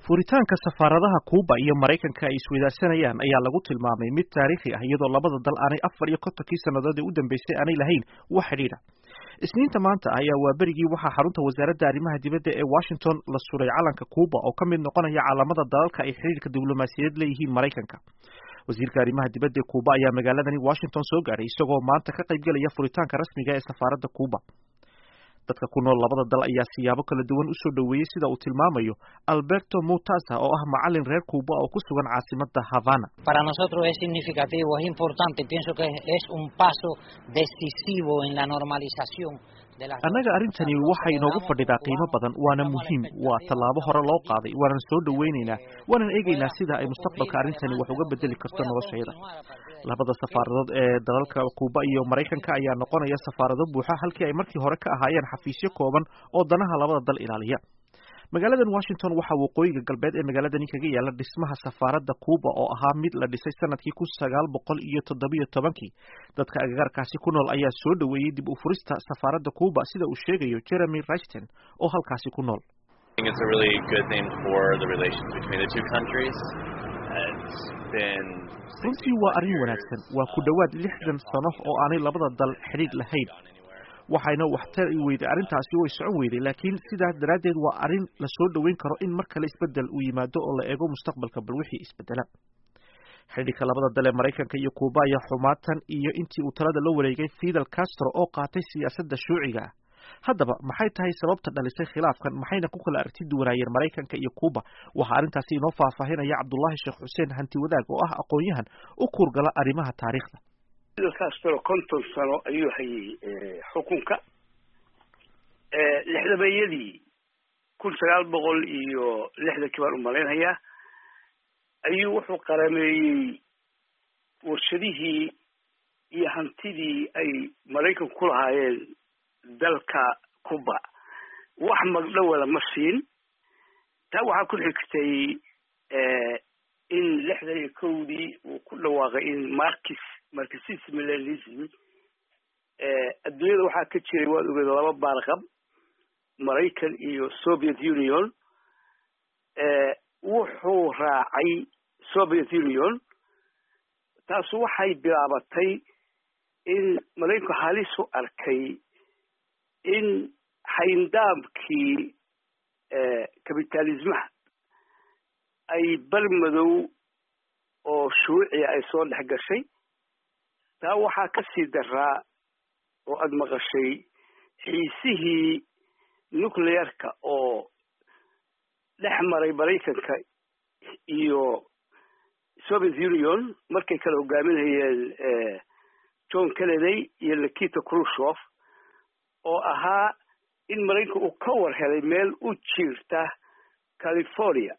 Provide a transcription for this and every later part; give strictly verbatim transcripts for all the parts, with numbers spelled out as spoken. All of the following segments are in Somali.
furitaanka safaaradaha Kuuba iyo Mareykanka ay isweydaarsanayaan ayaa lagu tilmaamay mid taariikhi ah iyadoo labada dal aanay afar iyo kontonkii sannadood ee u dambeysay aanay lahayn wax xidhiidh ah. Isniinta maanta ayaa waa berigii waxaa xarunta wasaaradda arrimaha dibadda ee Washington la suray calanka Kuuba oo ka mid noqonaya calaamada dalalka ay xiriirka diblomaasiyadeed leeyihiin Mareykanka. wasiirka arrimaha dibadda ee Kuuba ayaa magaaladani Washington soo gaaray isagoo maanta ka qayb galaya furitaanka rasmiga ee safaaradda Kuuba. dadka ku nool labada dal ayaa siyaabo kala duwan u soo dhaweeyay sida uu tilmaamayo Alberto Mutasa oo ah macallin reer Kuuba oo ku sugan caasimadda Havana. Para nosotros es significativo, es importante, pienso que es un paso decisivo en la normalización. Annaga arrintani waxay inoogu fadhidaa qiimo badan waana muhiim waa tallaabo hore loo qaaday waanan soo dhaweynaynaa waanan eegaynaa sida ay mustaqbalka arrintani wax uga bedeli karto noloshayda. labada safaaradood ee dalalka Kuuba iyo Mareykanka ayaa noqonaya safaarado buuxa halkii ay markii hore ka ahaayeen xafiisyo kooban oo danaha labada dal ilaaliya. magaaladan Washington waxa waqooyiga galbeed ee magaaladani kaga yaala dhismaha safaaradda Kuuba oo ahaa mid la dhisay sanadkii kun sagaal boqol iyo toddoba iyo tobankii. dadka agagaarkaasi ku nool ayaa soo dhaweeyay dib u furista safaaradda Kuuba sida uu sheegayo Jeremy Rashton oo halkaasi ku nool. It's a really good thing for the relations between the two countries. It's been runtii waa arrin wanaagsan waa ku dhowaad lixdan sano oo aanay labada dal xidhiidh lahayn waxayna waxtar i weyday arrintaasi way socon weyday laakiin sidaas daraaddeed waa arrin la soo dhaweyn karo in mar kale isbeddel uu yimaado oo la eego mustaqbalka bal wixii isbeddela. xidhiidhka labada dal ee Mareykanka iyo Kuuba ayaa xumaatan iyo intii uu talada la wareegay Fidel Castro oo qaatay siyaasadda shuuciga ah. haddaba maxay tahay sababta dhalisay khilaafkan maxayna ku kala aragti duwanaayeen Mareykanka iyo Kuuba waxaa arrintaasi inoo faahfaahinaya Cabdullaahi Sheekh Xuseen Hanti Wadaag oo ah aqoon-yahan u kurgala arrimaha taariikhda. Fidel Castro konton sano ayuu hayay xukunka lixdameeyadii kun sagaal boqol iyo lixdankii baan u malaynayaa ayuu wuxuu qarameeyey warshadihii iyo hantidii ay Mareykanku ku lahaayeen dalka Kuuba wax magdhow ma siin. taa waxaa ku xigtay in lixdan iyo kowdii uu ku dhawaaqay in Marxist Marxism Leninism adduunyada waxaa ka jiray waad ogeed laba baarqab Mareykan iyo Soviet Union. wuxuu raacay Soviet Union taas waxay bilaabatay in Mareykanku halis u arkay in xayndaabkii kapitalismaha ay barmadow oo shuuci ay soo dhex gashay. taa waxaa ka sii daraa oo aad maqashay xiisihii nuclearka oo dhex maray Mareykanka iyo Soviet Union markay kala hogaaminayeen John Kennedy iyo Nikita Khrushchev oo ahaa in Mareykanku uu ka war helay meel u jirta California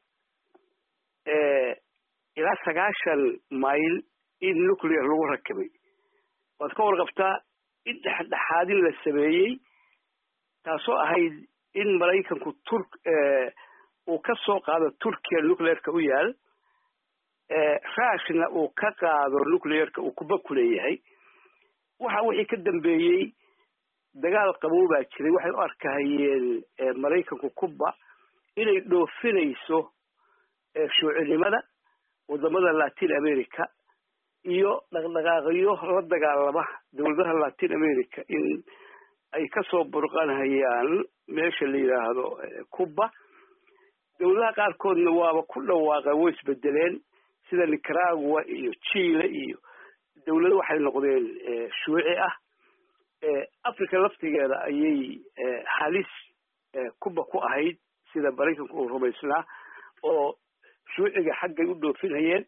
ilaa sagaashan mayl in nuclear lagu rakibay. waad ka warqabtaa in dhexdhexaadin la sameeyey taasoo ahayd in Mareykanku turk uu ka soo qaado Turkiya nuclearka u yaal raashna uu ka qaado nuclearka uu Kuuba ku leeyahay. waxa wixii ka dambeeyey dagaal qabow baa jiray waxay u arkahayeen Mareykanku Kuuba inay dhoofinayso shuucinimada wadamada Latin America iyo dhaqdhaqaaqyo la dagaalama dawladaha Latin America in ay ka soo burqanayaan meesha la yiraahdo Kuuba. dawladaha qaarkoodna waaba ku dhawaaqay way isbedeleen sida Nicaragua iyo Chile iyo dawlado waxay noqdeen shuuci ah. Afrika laftigeeda ayay halis Kuuba ku ahayd sida Mareykanku uu rumaysnaa oo shuuciga xaggay u dhoofinayeen.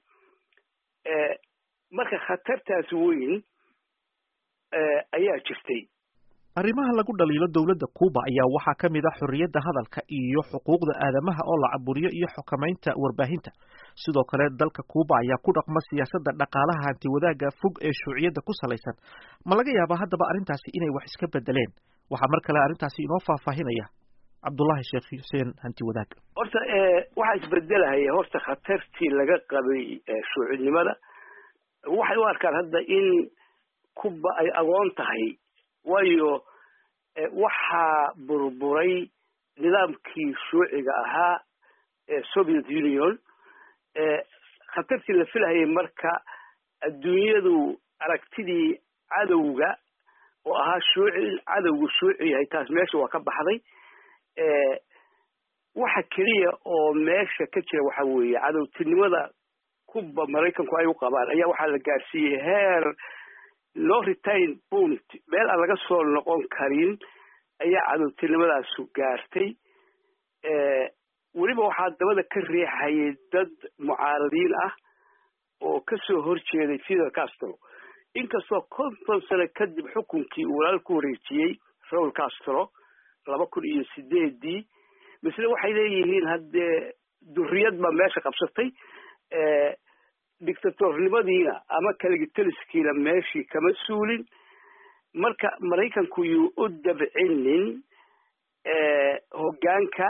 marka khatartaas weyn ayaa jirtay. arrimaha lagu dhaliilo dawladda Kuuba ayaa waxaa ka mid ah xorriyadda hadalka iyo xuquuqda aadamaha oo la caburiyo iyo xukamaynta warbaahinta. sidoo kale dalka Kuuba ayaa ku dhaqma siyaasadda dhaqaalaha hanti wadaagga fog ee shuuciyadda ku salaysan. ma laga yaabaa haddaba arrintaasi inay wax iska bedeleen? waxaa mar kale arrintaasi inoo faahfaahinaya Cabdullaahi Sheekh Xuseen Hanti Wadaag. horta waxaa isbedelaya horta khatartii laga qabay shuucinimada. waxay u arkaan hadda in Kuuba ay agoon tahay waayo waxaa burburay nidaamkii shuuciga ahaa soviet union khatartii la filahayay marka adduunyadu aragtidii cadowga oo ahaa shuuci cadowgu shuuci yahay taas meesha waa ka baxday waxa keliya oo meesha ka jira waxa weeye cadowtinimada kuba maraykanku ay u qabaan ayaa waxaa la gaarsiiyey heer no retain point meel aan laga soo noqon karin ayaa cadowtinimadaasu gaartay weliba waxaa dabada ka riixayay dad mucaaradiin ah oo kasoo horjeeday Fidel Castro inkastoo konton sano kadib xukunkii uu walaal ku wareejiyey Raul Castro laba kun iyo sideedii misle waxay leeyihiin haddee duriyad baa meesha qabsatay dictatornimadiina ama kaligitaliskiina meeshii kama suulin marka maraykanku yuu u dabcinin hoggaanka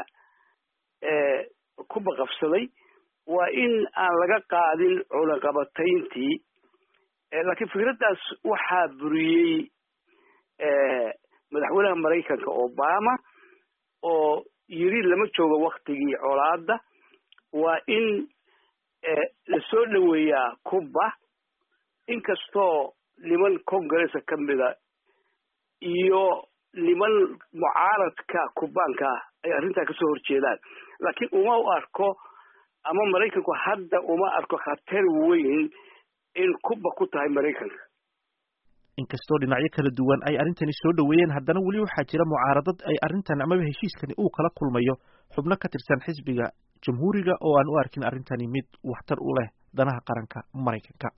kuba qabsaday waa in aan laga qaadin cunaqabatayntii laakiin fikraddaas waxaa buriyey madaxweynaha maraykanka Obama oo yiri lama joogo waktigii colaada waa in la soo dhaweeyaa kuba inkastoo niman congress ka mida iyo niman mucaaradka kubaanka ay arrintaa kasoo horjeedaan laakiin uma u arko ama maraykanku hadda uma arko khatar weyn in kuba ku tahay maraykanka inkastoo dhinacyo kala duwan ay arrintani soo dhaweeyeen haddana weli waxaa jira mucaaradad ay arrintan amaba heshiiskani uu kala kulmayo xubno ka tirsan xisbiga jamhuuriga oo aan u arkin arrintani mid waxtar u leh danaha qaranka maraykanka